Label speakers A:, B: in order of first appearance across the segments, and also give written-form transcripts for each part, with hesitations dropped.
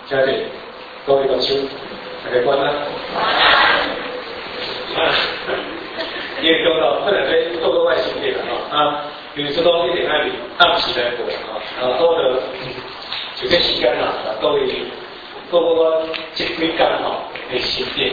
A: 谢谢各位同修，大家晚安。因为讲到本来在做个外星的啊，比如说讲一定爱暗时来过到了有些时间各位我这几天的心境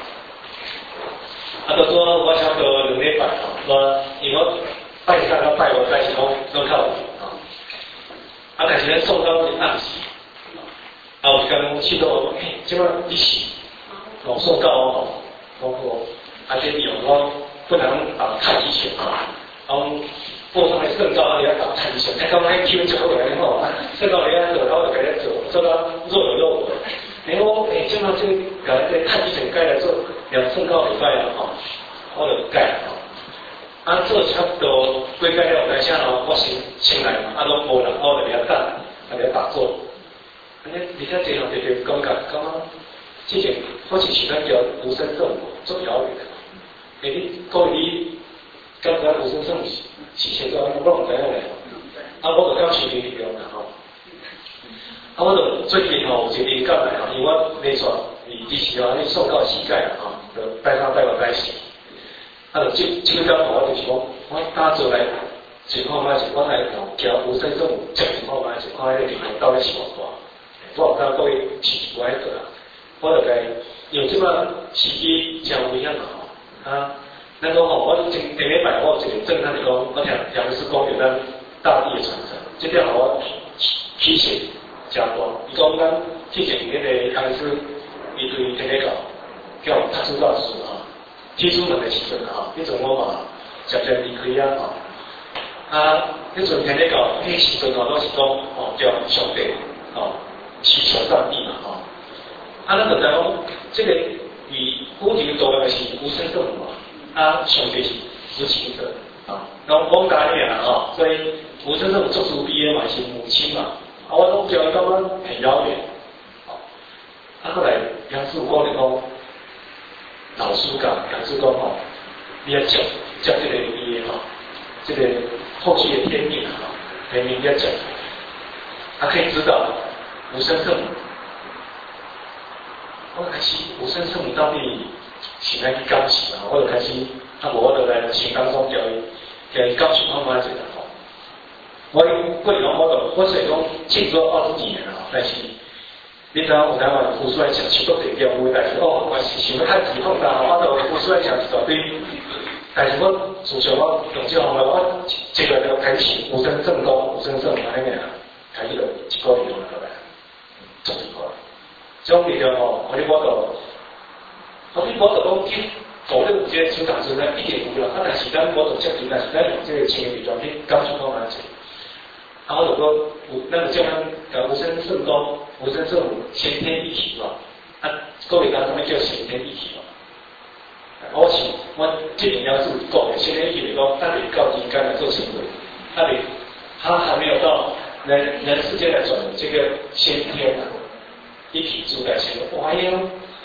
A: 就说我差不多2礼拜说因为我拜三到拜五开始拢较有但是咧送到是暗时有一天去到即摆你是送到这理由我不能看医生播上来圣招你要打看医生，刚刚基本就好来圣招你要做，然后就给他做到若有若无。我今嘛这个看医生该来做2圣招礼拜我就改做差不多几改了，但是我先来拢无人，我就给他等，给他打坐。而且这样特别感觉，之前好像是咱叫无声圣做遥远的。你讲你刚才无声圣是写到我唔知影咧，我就感受你力量啦我就最近有一个灵感来因为我那时候你时你送到膝盖就拜三拜五开始，就这个刚好我就是讲，我打坐来情况嘛是，我来叫无声圣讲情况嘛是，看迄个力量到底是偌大，我唔知各位是唔爱做我就该用即摆时机真危险那个我前礼拜我有一个震撼的讲，我听杨老师讲有咱大地的传承，这点我提醒真大。伊讲咱之前那个杨老师，伊对天天教叫读书老师提出门的时阵迄阵我嘛渐渐离开迄阵天天教迄时阵都是讲叫上帝祈求上帝嘛咱就知讲这个与古典做的是无声圣母上帝是执行者讲大一所以无声圣母做主毕业嘛是母亲嘛我拢觉得感觉很遥远后来杨师傅讲就讲老师讲杨师傅讲你要讲这个毕业这个后续的天命天命要讲可以知道无声圣母我开始无声圣母到底是哪去感受我就开始我就来心当中叫伊感受看一下我过去我虽然讲庆祝20几年但是你知道有台湾胡思乱想许多地方有但是我是想要看自己碰到我就胡思乱想是绝对但是我自从我用这方法我这个就开始无声正功无声圣母那个开始就一个月落来做一个这种力量我就讲去否认有些出场时呢一点无了但是咱我就接近但是咱用这个情力状去感受到哪些我就说那个叫咱无声圣功无声圣母先天一体各位讲什么叫先天一体我这里要是讲的先天一体来讲他得靠应该来做行为他还没有到人世间来转这个先天一体主宰行为哇呀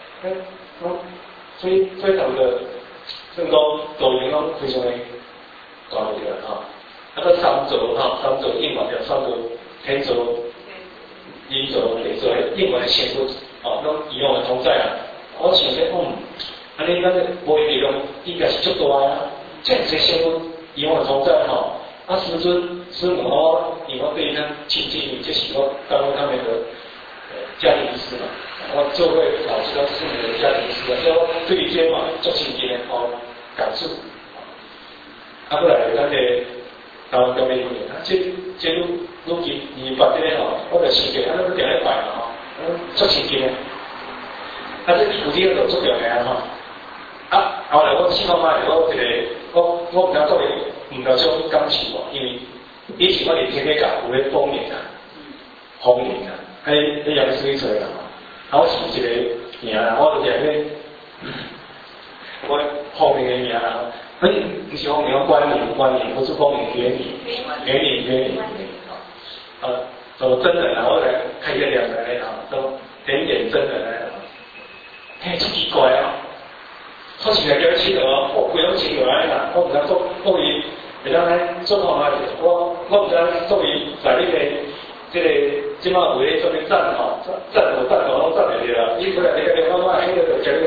A: 所以他们的圣功抖音非常的高一点三轴英文叫三轴天轴阴轴雷轴英文的先说拢以用的同在我想说你那个无一定应该是足大这样子先说以用的同在师尊师母因为我对他亲近这是我当他们的家庭医师嘛我就会老师是你的家庭医师所以我对于这嘛做亲近的感受后来咱的台湾革命这路径你发展我就想着咱都定咧摆做亲近的这有啲就做掉嘅後來我試過買我一個我唔知各位唔夠種感受因為以前我哋天天教有咧方言方言喺有水水啦我是一個名我就係咧我方言嘅名唔是方言觀念，不是方言原理都真人我來看一個兩個來都點真人來真奇怪我前日叫佢錢我攰咗錢來啦，我唔知各位而家咧做學嘛，我唔知各位在呢個即係即馬會做啲站站頭站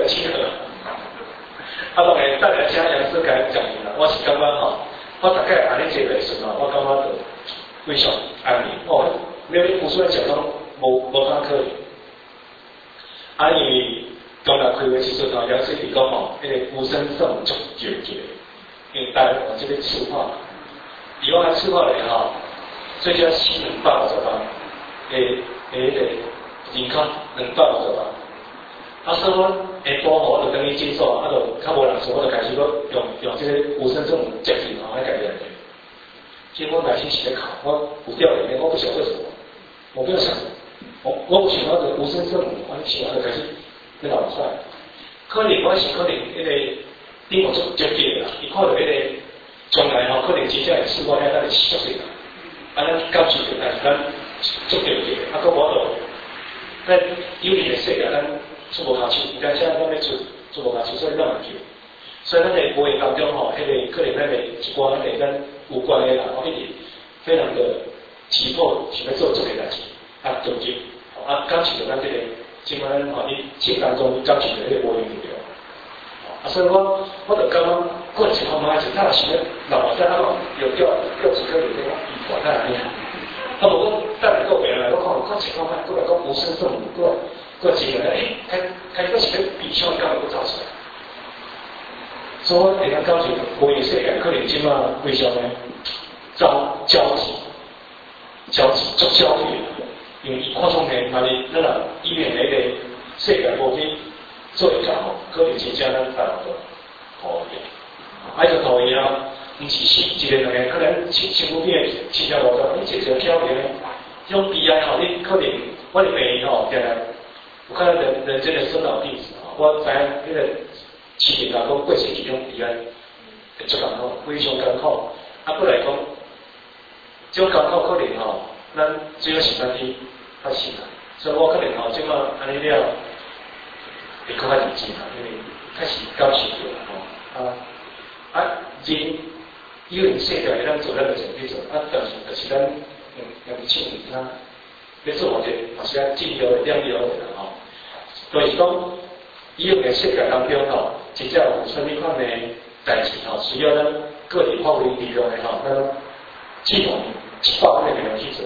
A: 亲和。当然，带来其他杨师甲讲明啦，我是感觉吼，我大概安尼坐袂顺吼，我感觉就非常安宁。因为胡主任讲讲无法可能。因为刚来开会时阵吼，杨师伫讲吼，迄个无声圣母足纠结，因为大家我这边赤化，以往还赤化咧吼，最佳450万，迄个人口250万。所以我下晡吼，我就等于接受，就较无人说，我就开始用这个无声圣母接近吼来改变。其实我内心是在考，我有掉眼泪，我不晓得为什么，我没有想，我不想到这无声圣母，我想就开始在脑海。可能我是可能迄个顶我做接近啦，伊看到迄个将来吼，可能真正会试过遐咱熟悉啦，咱感受着，但是咱做着着，搁我就在有利的世界咱。做无下手，而且咱要做无下手，所以咱唔叫。所以咱在无形当中吼，迄个可能咱的一寡咱咱有关的人，一直非常的急迫，想要做这个代志，终极，感受到咱这个，即摆咱吼伫生当中感受到迄个无形力量。所以我就感觉，过情况嘛，是他想要老在有掉几颗零那个遗传在里面。无我带来个别人来，我看情况嘛，过来讲无声圣母过。过几个人，开始是个比较高的造出来，所以我给他告诉我也是两个人今嘛为什么交集做交流，因为看中呢，那里那个医院那个世界无去做一个吼，可能真正咱大陆的讨厌，就讨厌啊，唔是一个两个，可能身躯边7条5条，你一条挑别，这种悲哀吼，你可能我的病吼，定来。有看到人真的生老病死啊！我知迄个市民来讲，过世其中悲哀，足艰苦，非常艰苦。过来讲，这种艰苦可能吼，咱只有时间去发生啦。所以我可能吼，即马安尼了，会更较认真啦，因为开始感受着吼人有人世界咱做咱就先去做，但是就是咱用手啊。要做或者嘛是要尽量量力而为啦吼，就是讲以后嘅世界当中吼，真正有什么款嘅代志吼，需要咱个人发挥力量嘅吼，咱系统100%嘅能去做。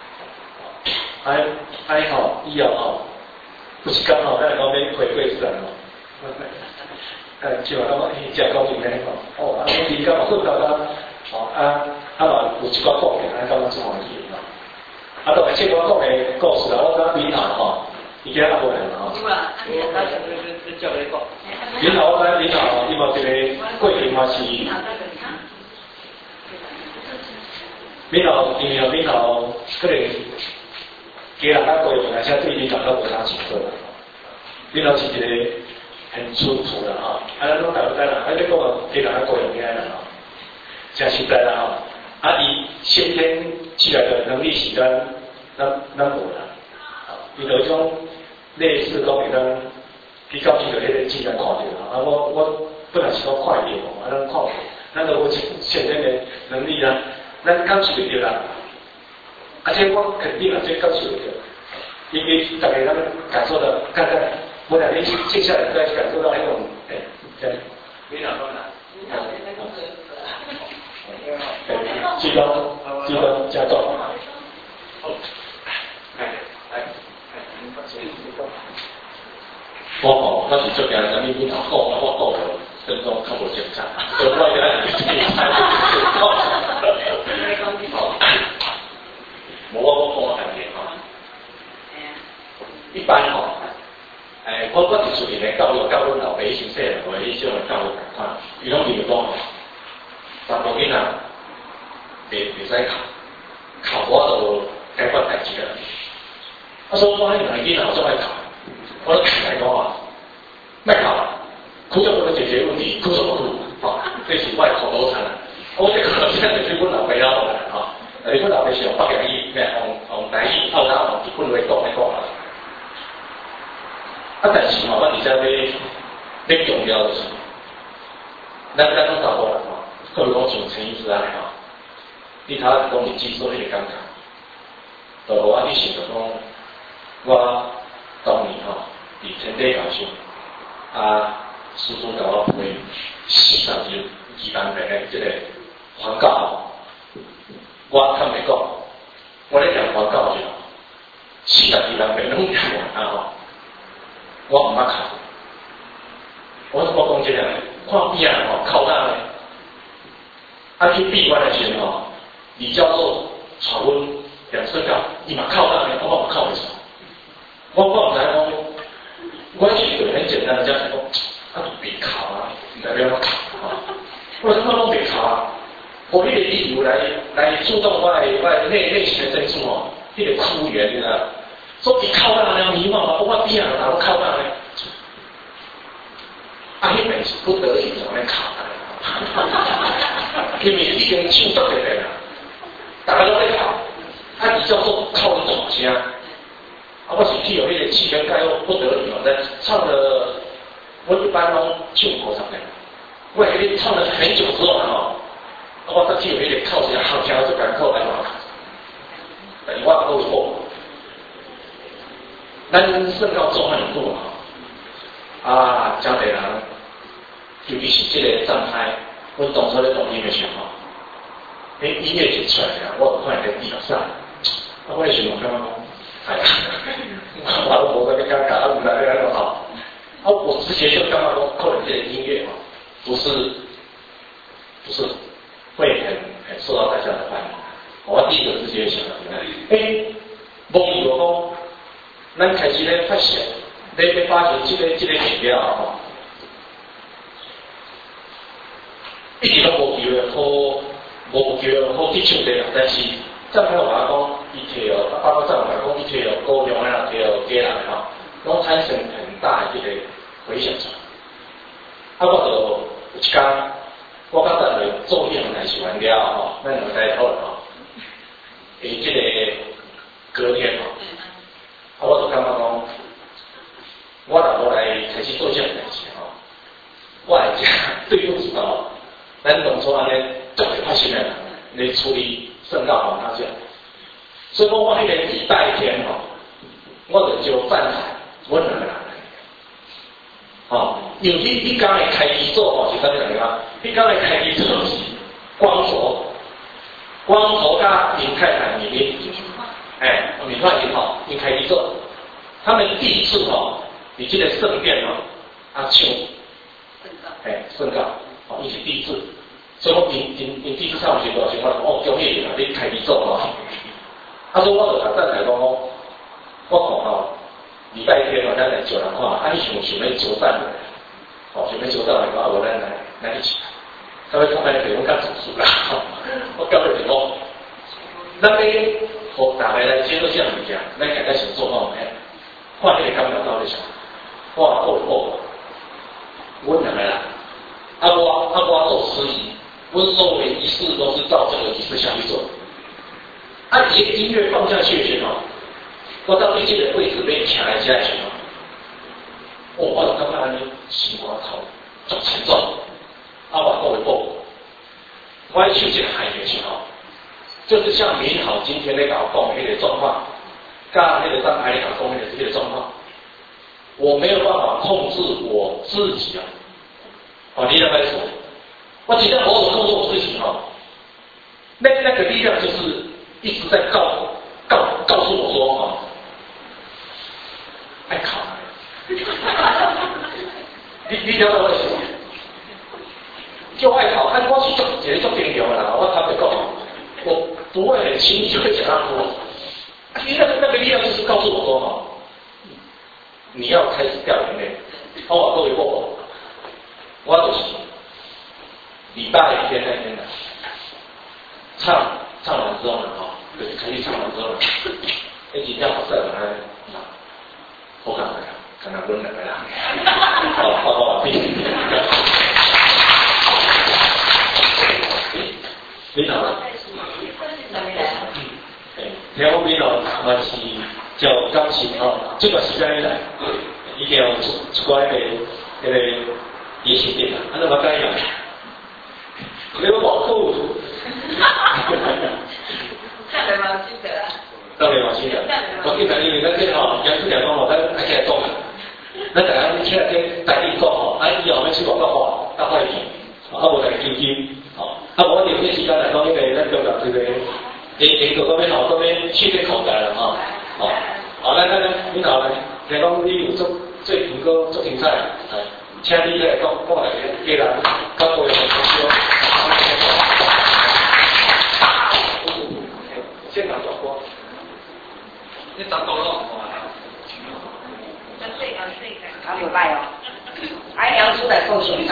A: 安吼以后吼，有时间吼，咱来讲免回归自然吼。像我真高兴咧吼，你感觉好大家嘛有一寡方面，感觉真欢喜。当然，这我讲的故事啊，我讲闽南吼，伊今仔无来嘛吼。有啦，你照你讲。闽南我讲闽南吼，伊嘛一个过程嘛是。闽南因为闽南可能家人较贵，而且对闽南较无啥情况啦。闽南是一个很淳朴的吼，咱讲大陆人，你讲家人较贵用起来啦吼，真实在啦吼，伊先天起来的能力是咱无啦，伊就种类似讲会当去到迄个迄个自然看到啦。我本来是讲快点吼，咱看，咱就有先天的能力啦，咱感受得到啦。且我肯定啊，这感受得到，因为大家咱感受到，看看，我两天静下来再感受到那种，这样。没哪方啦。激动加重。我是做件啥物闽南讲，我讲了，跟讲较无正常，所以我我讲下吼，一般吼，我是属于咧教育阮老爸以前说的，我迄种教育同款，伊拢比如讲，查甫囡仔袂使考我就解决代志啦。所以我迄两个囡仔总爱考。我来讲啊，卖考啦，苦就不能解决问题，苦什么苦？这是我的口头禅啦。我这个现在就是阮老爸老来啊，阮老爸是用北洋语、用台语、澳大一本来讲来讲啦。但是嘛，我而家要强调的是，咱讲查甫人吼，可如讲像陈医师安尼吼，你头讲你技术迄个感觉，就我你想着讲，我当年吼。伫天地高上，
B: 师傅甲我赔42万的这个原告，我坦白讲，我咧讲原告就42万拢听我我唔捌考，我讲这个，看边啊靠哪咧？去闭关的时候李教授传阮2岁到，伊嘛靠哪咧？我嘛靠袂出。我唔知讲，我是对很简单的这样讲，别考啊，代表我考啊，我他妈拢别考啊！我迄个理由来主动我的内心的珍珠迄个哭源，你知道？说你靠哪了迷茫嘛？我边啊，然后靠哪咧？迄本是不得已才来考的，因为已经唱足个人啦，大家都在考，李教授靠你大声。我是去有迄个气氛盖又不得已在唱了，我一般拢唱过场的，我迄个唱了很久之后我再去有迄个靠一下好听就赶快来嘛，等于我都错，咱算到做很多真侪人，尤其是这个状态，我当初咧录音的时候，音乐一出来我就看在地上，我咧想讲感觉讲。我在跟他讲，在那个好，我之前就刚刚说，可能这个音乐不是会很受到大家的欢迎。我第一个直接想到无以为讲，咱开始咧发现，咧发现这个物料一直都无机会好去唱这个，但是。正派话讲，伊摕包括正派讲，伊摕高雄啊，摕家人拢产生很大的一个回响出来。我就有一天，我甲咱们做业务开始完了咱就在讨论这个隔天我就感觉讲，我若无来开始做这样代志我来讲对不起咱当初安尼足会发生的来处理。圣告黄他这样，所以我迄个礼拜天我就饭台，我2个人因为你刚来开机做是啥物人啊？你刚来开机做是光头加林太太米林，米饭因开机做，他们第一次你这个圣殿唱圣告，伊是第一次。所以我因第一次上学的时候，我恭喜你开始做他说我就甲咱来讲我看礼拜天咱来招人看，你想要招赞的，想要招赞的话，无咱来一起来。稍微看卖地方较自私啦，我交代你讲，咱要互大家来接受这样物件，咱家己先做看迄个感觉到底啥，好，阮2个人，我做司仪。我所有的仪式都是照这个仪式下去做。你的音乐放下去的时候，我到对这个位置被请来起来的时候，我就感觉安尼心肝头足沉重。我讲一步，我要去这个海的时候，就是像明好今天在搞讲那个状况，加那个张海搞讲那个这个状况，我没有办法控制我自己你来说。我今天偶尔做错事情那个力量就是一直在告诉我说爱考，你了解我的意思？就爱考，我是一个做重要的啦，我坦白讲，我不会很轻易就会讲他说，那个力量就是告诉我说你要开始掉眼泪，各位我就是。礼拜天那天的唱完之后呢，就是开始唱完之后呢，今天好帅我看阮2个人，报告你好。听我嘛是叫钢琴这段时间来，一定要出来那个仪式点安尼嘛改样。你都冇酷，
C: 上来嘛记得啊，
B: 上来嘛记得，我记得因为咱这杨志良讲咱还起来做， 咱大家听这台语讲吼，以后要去广告话，较快去，无大家紧紧，无聊这时间来讲，咱就到这个，研究到要好，到要去这口袋了来，你好来，听讲你有最近个做精彩，请你来讲来家人，到各位同学，现场转播，你转播咯。
C: 好有拜哦，杨叔来讲上场。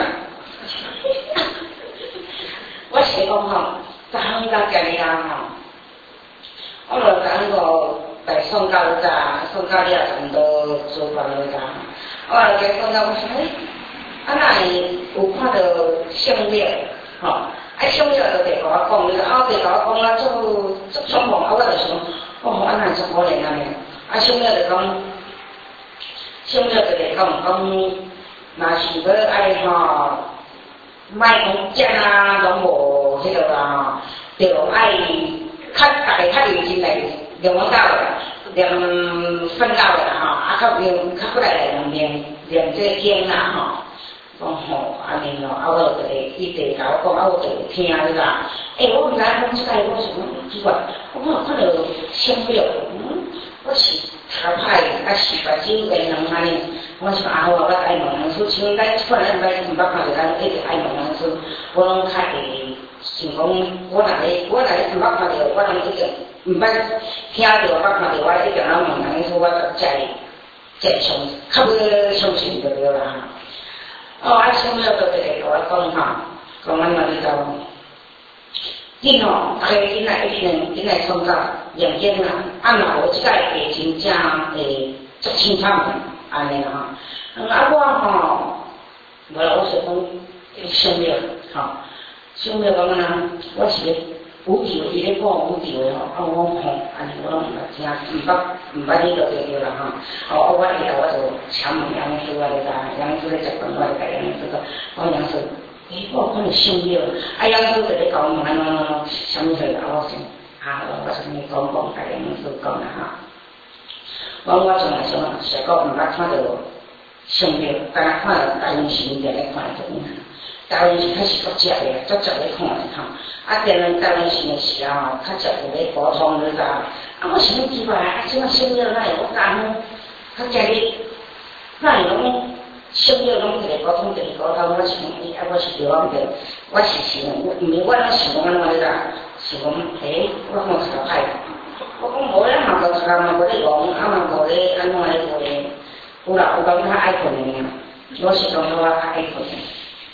C: 我是讲吼，昨昏到家里啊吼，我就讲个来送到咋，送到了差不多做饭了咋，我就送到我说，哪会有看到相料吼？相料就得甲我讲，得甲我讲啦，做双方，我就想，哪做可怜啊相料就讲。相了就是讲，若是要爱吼，卖讲价啊，拢无迄个啦吼，就爱大家较认真来练到啦，练奋斗啦吼，较过来练这经啦吼。讲安尼我就伊地甲我讲，我就听啦。我毋知讲即个，我想奇怪，我看到相了，我是。头歹，是目睭会两安尼，我想我爱问人书，像咱本来毋捌看到咱一直爱问人书，我拢较会想讲，我若毋捌看到，我拢一直毋捌听到，捌看到，我一直拢问人书，我才相较要相信就对啦。相了就一个甲我讲安怎你讲。你大家今来一来创造认真啦，若无即个会真正会足清惨安尼啦我无啦，我是讲相了相了讲我是有地位，伊咧讲有地位我安尼我拢毋捌听，毋捌你就对啦我以后我就请问杨叔我咧杨叔咧食饭，我咧杨叔讲，我杨叔。我看到相了，杨叔就咧讲什么事我想我先讲甲杨叔讲啦我从来想讲毋捌看到相了，敢若看到台湾新闻咧看到台湾是较是足食的，足食咧看的电视台湾新闻时较足有咧沟通你知我想奇怪即摆相了哪会我讲较惊你哪会拢相了拢一个沟通，我是讲我是对我个，我是想，毋是我拢想讲安怎啦，想讲我看头歹，我讲无咧嘛，就嘛无咧讲，嘛无咧安怎咧做咧，有啦，有讲较爱困的我是讲我较爱困的，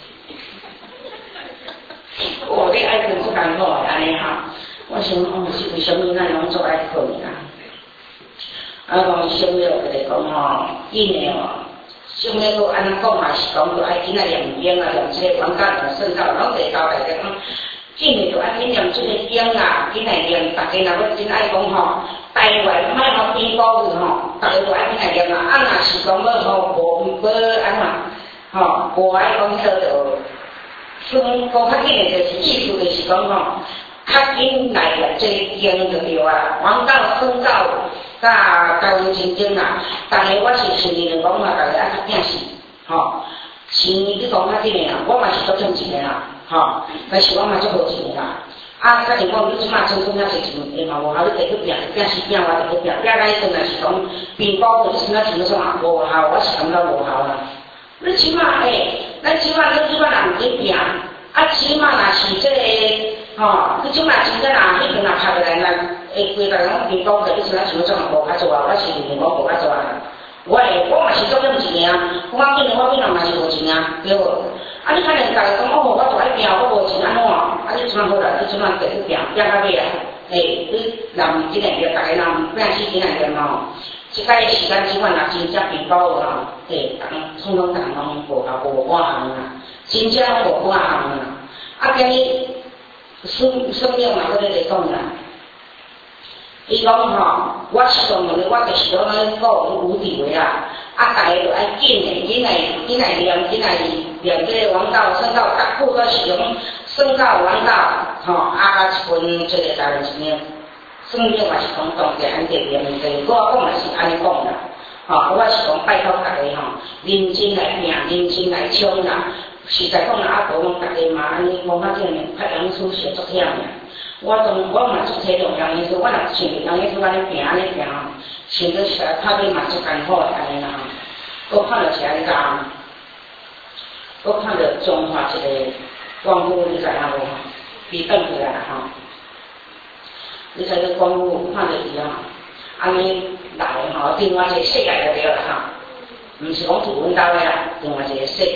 C: 你爱困不艰苦安尼我想是为什么咱拢做爱困的讲相了就是讲因的相了都安尼讲嘛是讲，就爱紧来念经念即个王家念圣道，拢会交代着讲，紧来就爱紧念即个经紧来念，大家若要真爱讲台湾莫边国语大家都爱紧来念若是讲要无安怎无爱讲说着，讲较紧的就是意思就是讲较紧来念即个经就对王道圣道。台湾真经但是我是顺利讲大家爱较拼死，钱你讲较紧的我嘛是足赚钱的但是我嘛足无钱的较情况你即马成功遐侪钱，嘛无效，你得去拼死拼活得去拼来阵来是讲变高，你即马钱算无效，我是感觉无效啦。你即马咱即马人毋去拼，即马若是这个你即马真正迄阵拍落来规个人变高的，你像像种无较做我是我无较做我嘛是足赚钱我变人嘛是无钱对无？你看人家讲我做爱拼，我无钱安怎你即马好啦，你即马得去拼到尾你人真诶大家人拼死真诶即个时间即款真正变高通通人拢无效无半项真正无半项今日生命嘛搁咧讲啦。伊讲我是讲问题，我就是讲有地位大家就爱紧来念这个王道圣道，各部都是用圣道王道甲一份这个台湾生命嘛是讲当地安地念我讲嘛是安尼讲啦。 我是讲拜托大家认真来拼，认真来冲啦。实在讲阿婆讲大家嘛，安尼无法子拍洋书写作忝呀。我嘛做体重洋书，我若像洋书安尼拼安尼拼想到起来拍面嘛足艰苦的安尼啦。我看到起来讲，我看到中华一个光复，你知影无？伊转过来你知影光复看到伊安尼来另外一个世界就对啦毋是讲住阮兜的啦，另外一个世界。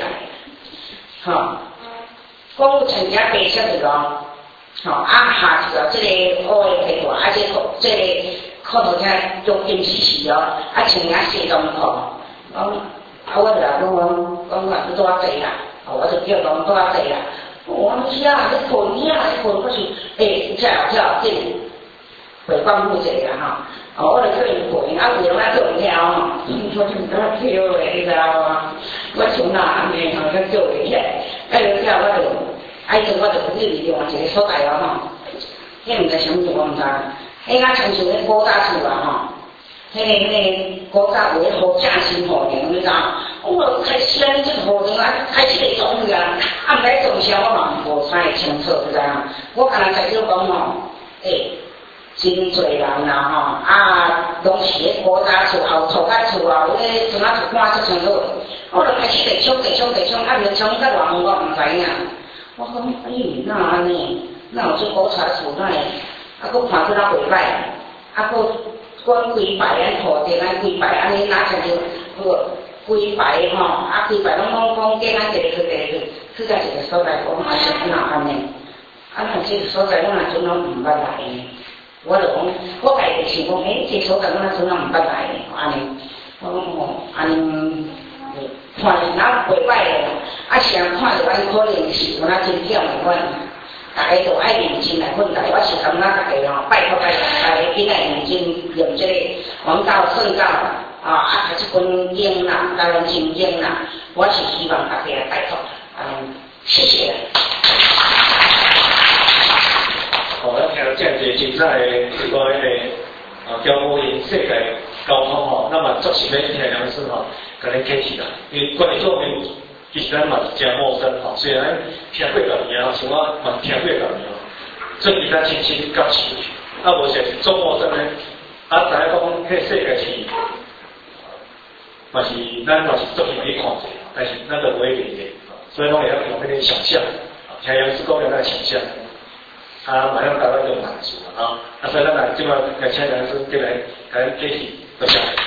C: 光复参加白色就讲，下次即个乌的皮裤，即个裤头听中金丝丝穿西装裤，我就来讲我多啊济啦，我就叫讲多啊济啦。我是啊，你困我是跳进回光复者啦我就叫伊陪，有人叫伊跳我就唔敢跳诶，你知道吗？我从那安尼叫伊跳，伊跳我就不另外一个所在迄毋知啥物我毋知，迄个亲像迄古早厝迄个古早有迄好正新好年，你知道？我开始你这好年开始会总去毋知做啥我嘛无啥会清楚，你知影？我敢若知道讲真侪人啦拢是迄古早厝后厝甲厝迄厝厝搬出清楚，我就开始地冲，就冲到偌远我毋知影。我讲哪安尼？哪有做古早厝哪会？佫看出哪袂歹，佫管规排安铺地安规排安尼哪像就规排规排拢讲计安一个去到一个所在，讲是哪安尼？若这个所在我若阵拢毋捌来呢。我就讲，我家己想讲，这所在我若阵拢毋捌来呢，安尼，我讲安尼。看人袂歹的，是人看着安可能是有那真忝的款，大家都爱认真来奋斗。我是感觉大家拜托大家应该认真用这个王道圣道这本经啦，当然真经啦。我是希望大家拜托，谢谢。
A: 咱听这样精彩的一个交互因世界沟通那么作是要听良师甲恁客气啦，因为关于做面其实咱嘛是真陌生虽然听过10年像我嘛听过10年这比咱亲亲感兴趣，无是做陌生呢，知影讲迄世界是嘛是咱嘛是做去看者，但是咱都不会理解，所以拢会用迄个想象，听杨师讲用那想象，马上达到这种满足所以咱来即摆来请杨师进来甲咱客气，多谢。